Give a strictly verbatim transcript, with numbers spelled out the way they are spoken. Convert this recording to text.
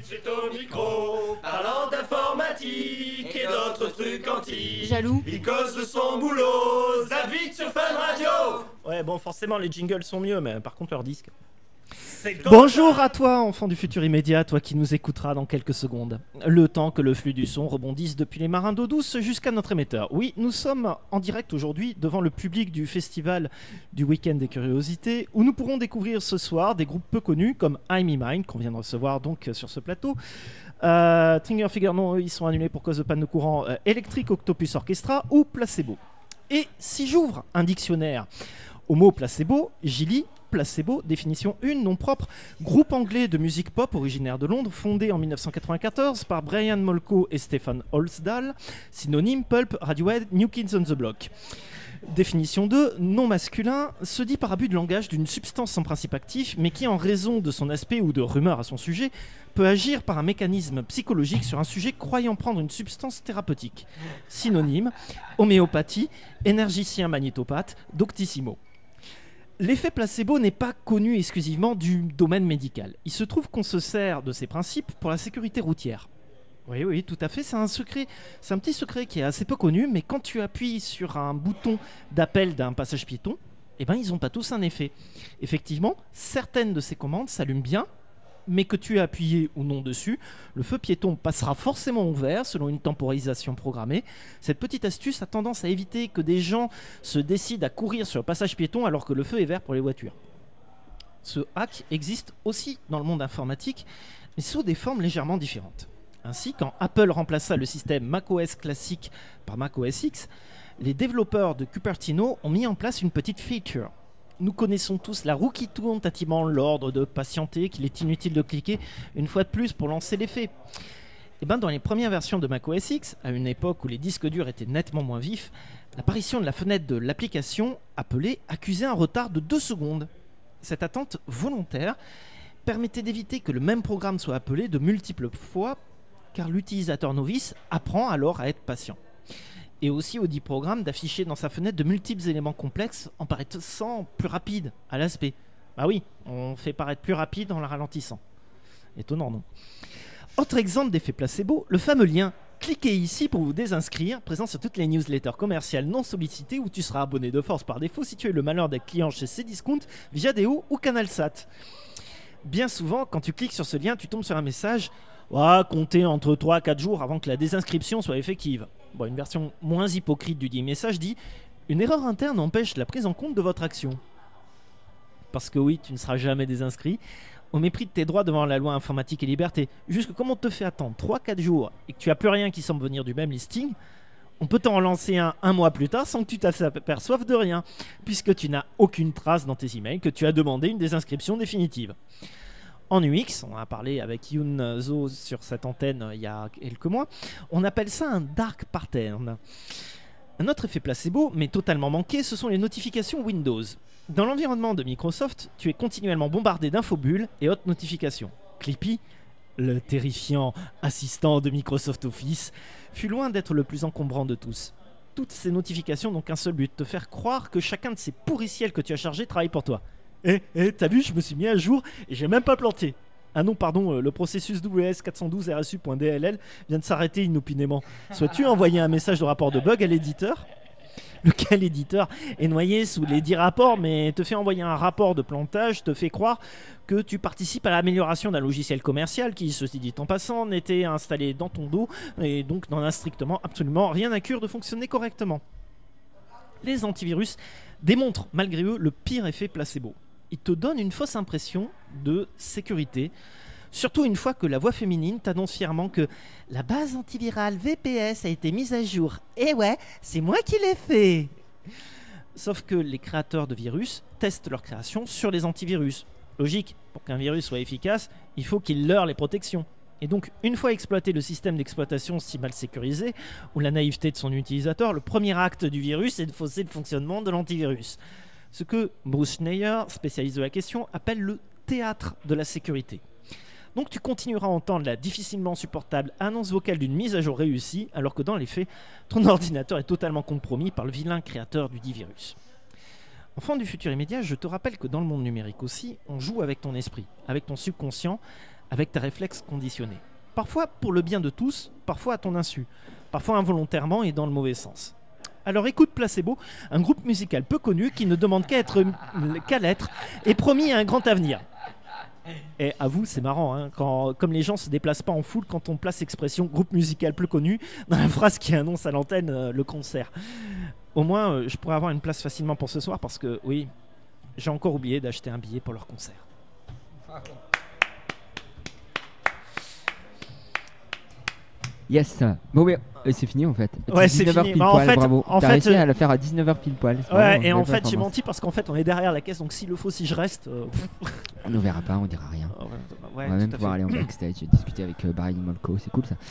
J'ai ton micro, parlant d'informatique et d'autres trucs antiques. Jaloux. Il cause de son boulot, Zavid sur Fun Radio. Ouais, bon, forcément, les jingles sont mieux, mais par contre, leur disque. Bonjour à toi, enfant du futur immédiat, toi qui nous écouteras dans quelques secondes. Le temps que le flux du son rebondisse depuis les marins d'eau douce jusqu'à notre émetteur. Oui, nous sommes en direct aujourd'hui devant le public du festival du Week-end des Curiosités, où nous pourrons découvrir ce soir des groupes peu connus comme I'm Me Mine, qu'on vient de recevoir donc sur ce plateau. Euh, Trigger Figure, non, ils sont annulés pour cause de panne de courant. Euh, Electric Octopus Orchestra ou Placebo. Et si j'ouvre un dictionnaire au mot placebo, j'y lis Placebo, définition un, nom propre, groupe anglais de musique pop originaire de Londres, fondé en dix-neuf cent quatre-vingt-quatorze par Brian Molko et Stefan Holsdahl, synonyme Pulp, Radiohead, New Kids on the Block. Définition deux, nom masculin, se dit par abus de langage d'une substance sans principe actif, mais qui en raison de son aspect ou de rumeurs à son sujet, peut agir par un mécanisme psychologique sur un sujet croyant prendre une substance thérapeutique. Synonyme, homéopathie, énergicien magnétopathe, doctissimo. L'effet placebo n'est pas connu exclusivement du domaine médical. Il se trouve qu'on se sert de ces principes pour la sécurité routière. Oui, oui, tout à fait, c'est un secret, c'est un petit secret qui est assez peu connu, mais quand tu appuies sur un bouton d'appel d'un passage piéton, eh ben, ils n'ont pas tous un effet. Effectivement, certaines de ces commandes s'allument bien, mais que tu aies appuyé ou non dessus, le feu piéton passera forcément au vert selon une temporisation programmée. Cette petite astuce a tendance à éviter que des gens se décident à courir sur le passage piéton alors que le feu est vert pour les voitures. Ce hack existe aussi dans le monde informatique, mais sous des formes légèrement différentes. Ainsi, quand Apple remplaça le système macOS classique par macOS X, les développeurs de Cupertino ont mis en place une petite feature. Nous connaissons tous la roue qui tourne, tatillonnant l'ordre de patienter, qu'il est inutile de cliquer une fois de plus pour lancer l'effet. Et ben dans les premières versions de macOS X, à une époque où les disques durs étaient nettement moins vifs, l'apparition de la fenêtre de l'application appelée accusait un retard de deux secondes. Cette attente volontaire permettait d'éviter que le même programme soit appelé de multiples fois, car l'utilisateur novice apprend alors à être patient. Et aussi au dit programme d'afficher dans sa fenêtre de multiples éléments complexes en paraissant plus rapide à l'aspect. Bah oui, on fait paraître plus rapide en la ralentissant. Étonnant, non? Autre exemple d'effet placebo, le fameux lien « Cliquez ici pour vous désinscrire » présent sur toutes les newsletters commerciales non sollicitées où tu seras abonné de force par défaut si tu as eu le malheur d'être client chez Cdiscount, Viadeo ou CanalSat. Bien souvent, quand tu cliques sur ce lien, tu tombes sur un message « Ouais, comptez entre trois à quatre jours avant que la désinscription soit effective ». Bon, une version moins hypocrite du dit message dit « Une erreur interne empêche la prise en compte de votre action ». Parce que oui, tu ne seras jamais désinscrit, au mépris de tes droits devant la loi informatique et liberté. Juste que comme on te fait attendre trois à quatre jours et que tu n'as plus rien qui semble venir du même listing, on peut t'en relancer un un mois plus tard sans que tu t'aperçoives de rien, puisque tu n'as aucune trace dans tes emails que tu as demandé une désinscription définitive. En U X, on a parlé avec Yoon Zo sur cette antenne euh, il y a quelques mois, on appelle ça un dark pattern. Un autre effet placebo, mais totalement manqué, ce sont les notifications Windows. Dans l'environnement de Microsoft, tu es continuellement bombardé d'infobulles et autres notifications. Clippy, le terrifiant assistant de Microsoft Office, fut loin d'être le plus encombrant de tous. Toutes ces notifications n'ont qu'un seul but, te faire croire que chacun de ces pourriciels que tu as chargés travaille pour toi. Eh, eh, t'as vu, je me suis mis à jour et j'ai même pas planté. Ah non, pardon, euh, le processus W S quatre cent douze R S U point D L L vient de s'arrêter inopinément. Souhaites-tu envoyer un message de rapport de bug à l'éditeur ? Lequel éditeur est noyé sous les dix rapports, mais te fait envoyer un rapport de plantage, te fait croire que tu participes à l'amélioration d'un logiciel commercial qui, ceci dit en passant, n'était installé dans ton dos et donc n'en a strictement absolument rien à cure de fonctionner correctement. Les antivirus démontrent malgré eux le pire effet placebo. Ils te donnent une fausse impression de sécurité, surtout une fois que la voix féminine t'annonce fièrement que la base antivirale V P S a été mise à jour. Et ouais, c'est moi qui l'ai fait. Sauf que les créateurs de virus testent leur création sur les antivirus. Logique, pour qu'un virus soit efficace, il faut qu'il leurre les protections. Et donc, une fois exploité le système d'exploitation si mal sécurisé, ou la naïveté de son utilisateur, le premier acte du virus est de fausser le fonctionnement de l'antivirus. Ce que Bruce Schneier, spécialiste de la question, appelle le théâtre de la sécurité. Donc tu continueras à entendre la difficilement supportable annonce vocale d'une mise à jour réussie, alors que dans les faits, ton ordinateur est totalement compromis par le vilain créateur du dit virus. Enfant du futur immédiat, je te rappelle que dans le monde numérique aussi, on joue avec ton esprit, avec ton subconscient, avec tes réflexes conditionnés. Parfois pour le bien de tous, parfois à ton insu, parfois involontairement et dans le mauvais sens. Alors écoute Placebo, un groupe musical peu connu qui ne demande qu'à être, qu'à l'être et promis à un grand avenir. Et à vous, c'est marrant, hein, quand, comme les gens se déplacent pas en foule quand on place l'expression groupe musical peu connu dans la phrase qui annonce à l'antenne euh, le concert. Au moins, euh, je pourrais avoir une place facilement pour ce soir parce que, oui, j'ai encore oublié d'acheter un billet pour leur concert. Yes. Bon, mais euh, c'est fini en fait. Ouais, c'est dix-neuf heures fini. pile Bah, en poil, fait- bravo. en T'as fait, réussi euh, à la faire à dix-neuf heures pile poil. c'est Ouais, vraiment et une en belle fait, j'ai performance. menti parce qu'en fait, on est derrière la caisse, donc s'il le faut, si je reste. euh, pff, On ne verra pas, on dira rien. ouais, on ouais, va même tout à pouvoir fait. aller en backstage et discuter avec euh, Barry Molko, c'est cool ça.